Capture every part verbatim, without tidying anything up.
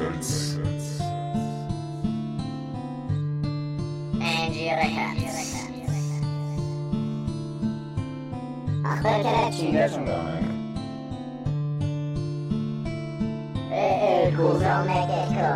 Records. Angie Records. Akhtar Karachi. Eh, Guzal Megeko.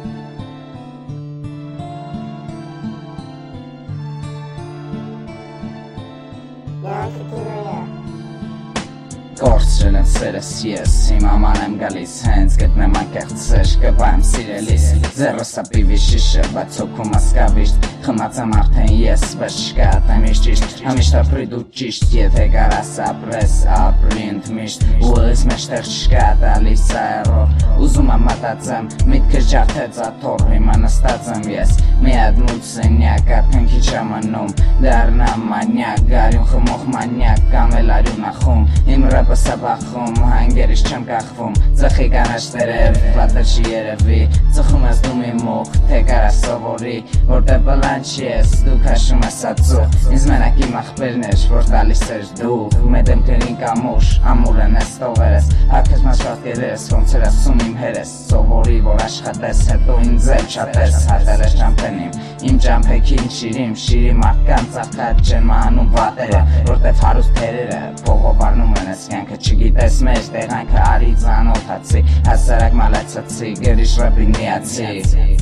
Yankee Kinoya. Կորցրել եմ սերս ես, իմ աման եմ գալիս հենց գտնեմ անկեղծեր, կպայեմ սիրելիս ձեռս ապիվի շիշը, բայց հոգումս կավիշտ խմած եմ արդեն ես, բայց չկատեմ իշ ճիշտ համիշտ ապրի դու ճիշտ, եթե կարաս ապրես, ապրի ընդմիշտ ու ես մեջտեղ չկա տալիս այրոր ուզում եմ մտածեմ, միտքս ջարդեց աթոր, հիմա նստած եմ ես մի հատ մութ սենյակ, արդեն քիչ եմ մնում դառնամ մանյակ, գարյուն խմող մանյակ կամ էլ արյուն ախում, իմ ռապը սաբախում, հանգերից չեմ կախվում ծխի կանաչ տերև, պատր չի երևի ծխում ես դու մի մուխ, թե կարաս սովորի որտեղ բլանչ ես, դու քաշում ես ածուխ ինձ մենակ իմ աղբերն էր, որ տալիս էր դու մետ եմ կրին կամուշ, ամուր են ես տովերես հարկես մաս պատկերես, ոնց էր ասում իմ հերես սովորի, որ աշխատես, հետո ինձ էլ չատես հատել ես ճամպենիմ, իմ ճամպեքին շիրիմ, շիրի մարդկանց աղքատ չեն մահանում վատերը, որտև հարուստ թերերը փողովարնում են ես կյանքը չգիտես մեր տեղանքը արի ծանոթացի, հասարակ մալացացի, գրիշ ռապին միացի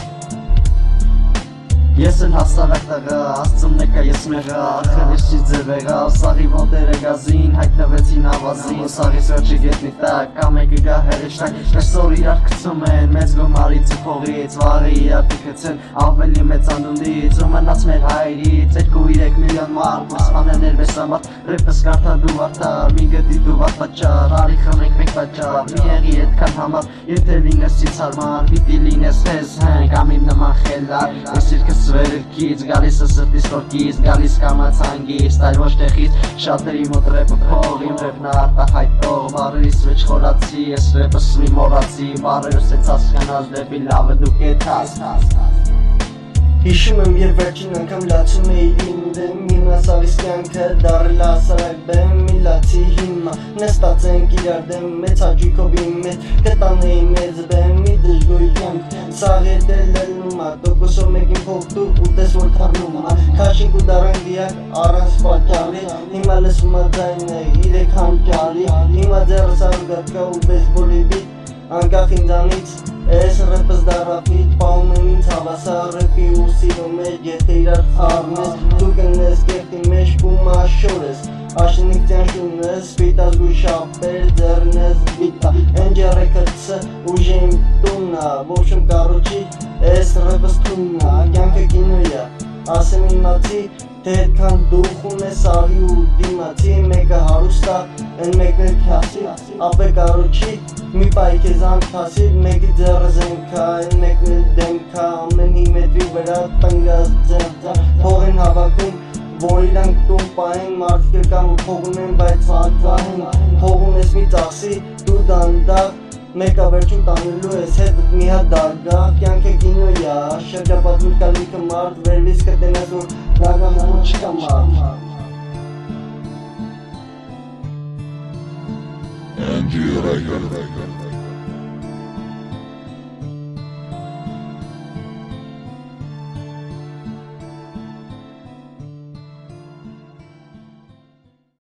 Ես էլ հասարակ տղա, աստծում նեկա ես մեղա, խելիշի ձևեղա, սաղի ոտերը գազին, հայտնվեցին ավազին, սաղիս վերջի գետնի տակ, կամեկը գա հերեշտակ, կրսոր իրար կծում են, մեծ գոմարից ու փողից, վաղի իրար տիքեցեն, ավելի մեծ անդունդից, ու մնաց մեր հայրից, երկու իրեք միլիոն մարդ, մուսմանեն էր բեսամարդ, ռեպս կարդա դու արդար, մի գդի դու վատ պատճար, արի խմենք մենք պատճար, մի եղի էդքան համար, եթե լինես ծիցարմար, պիտի լինես հեզ հենք, ամիմ նման խելար, ես իրկս Սվերքից, գալիս է սրտիս կորքից, գալիս կամաց հանգիստ, այլ ոչ տեղից Շատերի մոտ ռեպը փող, իմ ռեպն արտահայտող Բարերիս վեճ խորացի, ես ռեպս մի մորացի Բարերս է ծասկանած դեպի լավը դու կետաս Հիշում եմ երբ վերջին անգամ լացում էի իմ դեմ Հիմա սաղիս կյանքը դարել ասարակ բեմ Միլացի հիմա նստած ենք իրար դեմ Մեծ հաջույքով իմ մեջ կտանեի մեծ բեմ Մի դժգոյ կյանք սաղ հետել ելնում ա Տոկոսով մեկին փող դու ուտես որ թարնում ա Քաշինք ու դարան գիակ առանց պատճառի Հիմա լսում ա ձայնը իրեք հանճարի Հիմա ձեռս արգատ կա ու բեյսբոլի բիտ Անկախ ինձանից Ես ռեպս դարապիտ, պահում եմ ինձ հավասար ռեպի ու սիրո մեջ Եթե իրար խաղն ես, դու կնես կեղտի մեջ կում աշոր ես Աշնիկ ծյանշուն ես, սպիտազ գույ շապեր, ձերն ես բիտա Էնջի ռեկրդսը ուժե իմ տուննա, ոչմ կարոչի, ես ռեպս թուննա Կյանքը կինոյա, ասեմ իմացի, թե հետքան դու խուն ես աղի ու դիմացի Մեկը հարուստա, են մեկն էլ քյասի, ապե կարոչի Մի պայ կեզ անթասի, մեկի ձեռս ենքա, են մեկն էլ դեմքա Ամենի մետրի վրա տնգած ձենքա Փող են հավաքում, որ իրանք տուն պահեն Մարդիկ կամ ու փողում են, բայց հատվահեն Փողում ես մի ծախսի, դու դանդաղ Մեկա վերջում տանելու ես հետդ մի հատ դարգա Կյանքը կինոյա, շրջապատում կա լիքը մարդ Վերվից կտենես որ դագան ու չկա մարդ Angie Records.